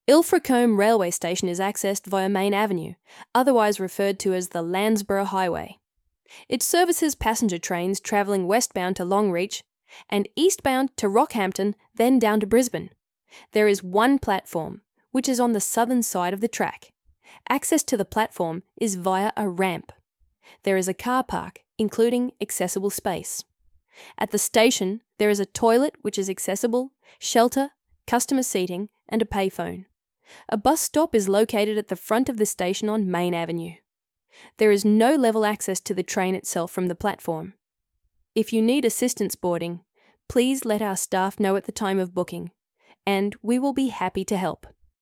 Ilfracombe Railway Station is accessed via Main Avenue, otherwise referred to as the Landsborough Highway. It services passenger trains travelling westbound to Longreach and eastbound to Rockhampton, then down to Brisbane. There is one platform, which is on the southern side of the track. Access to the platform is via a ramp. There is a car park, including accessible space. At the station, there is a toilet which is accessible, shelter, customer seating, and a payphone. A bus stop is located at the front of the station on Main Avenue. There is no level access to the train itself from the platform. If you need assistance boarding, please let our staff know at the time of booking, and we will be happy to help.